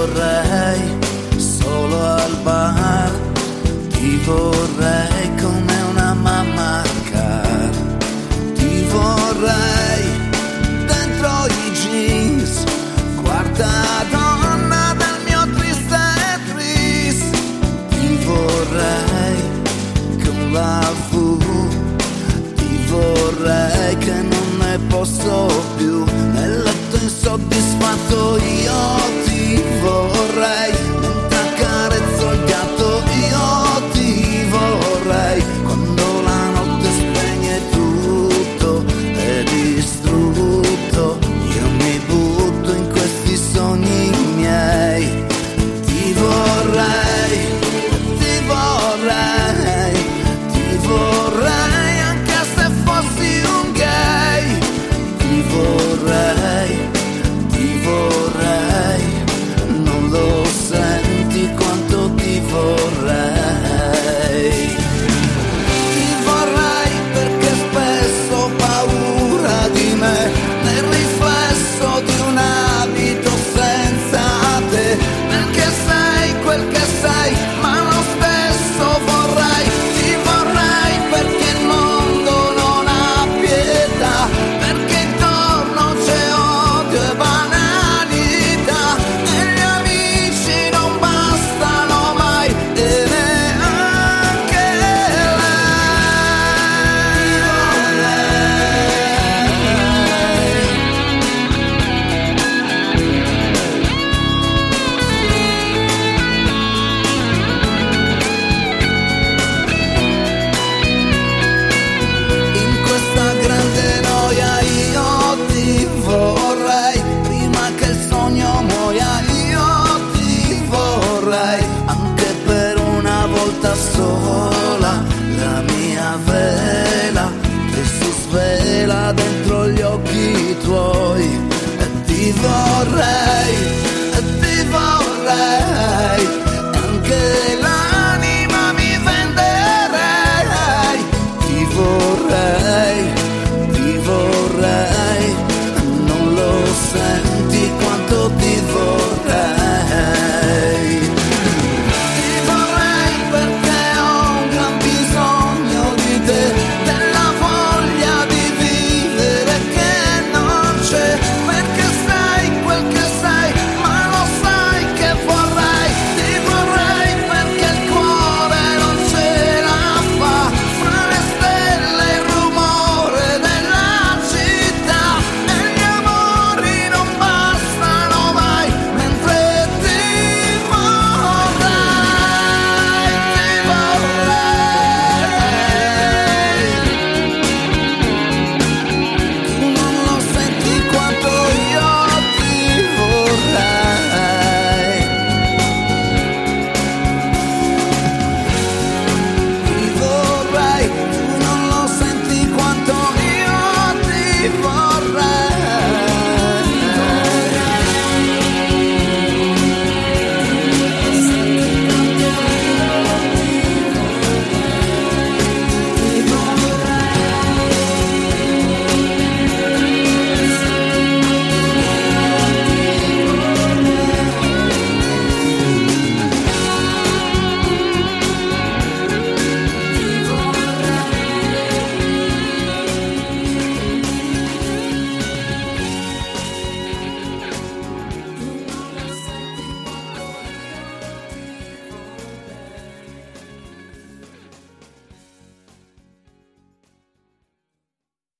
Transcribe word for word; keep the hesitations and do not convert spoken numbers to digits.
vorrei solo al bar, ti vorrei come una mamma cara, ti vorrei dentro i jeans, quarta donna del mio triste tris, ti vorrei con la V, ti vorrei che non ne posso più, nel letto insoddisfatto io ti vorrei, mentre accarezzo il gatto io ti vorrei, quando la notte spegne tutto è distrutto, io mi butto in questi sogni miei, ti vorrei, ti vorrei, ti vorrei anche se fossi un gay, ti vorrei, ti vorrei, non lo senti quanto ti vorrei, ti vorrei perché spesso ho paura di me, nel riflesso di un abito senza te, perché sei quel che sei, ma lo stesso vorrei, ti vorrei perché il mondo non ha pietà, perché intorno c'è odio e banalità, e gli amici non bastano mai, e neanche in questa grande noia io ti vorrei, prima che il sogno muoia io ti vorrei, anche per una volta sola, la mia vela che si svela dentro gli occhi tuoi, e ti vorrei, e ti vorrei,